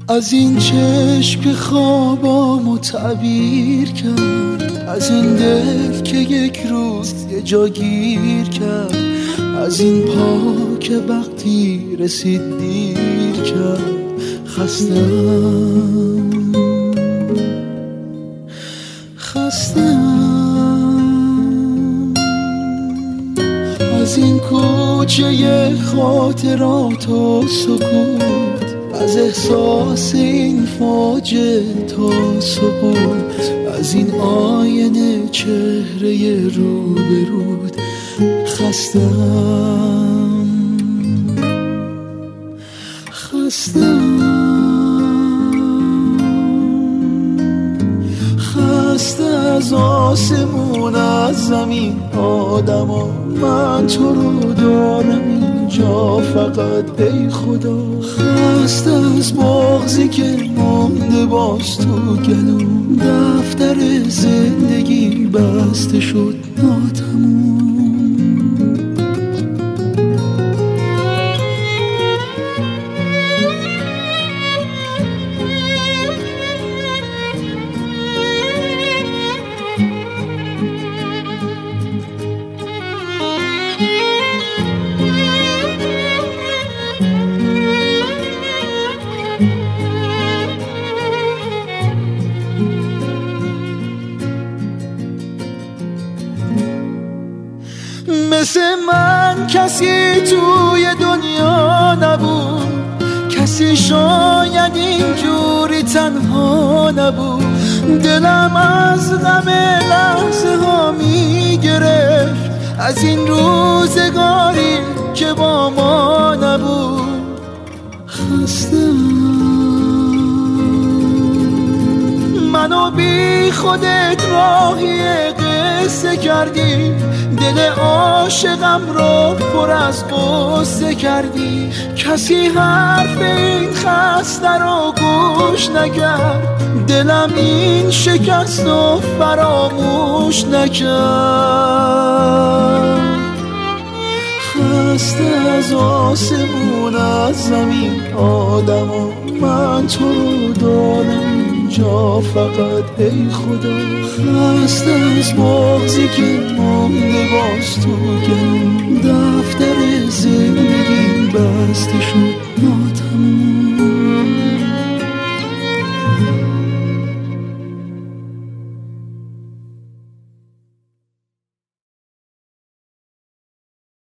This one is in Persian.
از این چشم که خوابامو تعبیر کرد، از این دل که یک روز یه جا گیر کرد، از این پا که وقتی رسید دیر کرد. خستم از این کوچه خاطرات و سکوت، از احساس این فاجعه تا سقوط، از این آینه چهره روبرود. خسته از آسمون، از زمین، آدما. من تو رو دارم اینجا فقط ای خدا. خسته از بغضی که مونده باز تو گلوم، دفتر زندگی بسته شد ناتموم. مثل من کسی توی دنیا نبود، کسی شاید اینجوری تنها نبود. دلم از غم لحظه ها میگرفت، از این روزگاری که با ما نبود. منو بی خودت راهی قصه کردی، دل عاشقم رو پر از قصه کردی. کسی حرف این خسته رو گوش نکرد، دلم این شکست رو فراموش نکرد. خسته از آسمون، از زمین، آدما. من تو رو دارم اینجا فقط ای خدا. خسته از بغضی که مونده باز تو گلوم، دفتر زندگی بسته شد.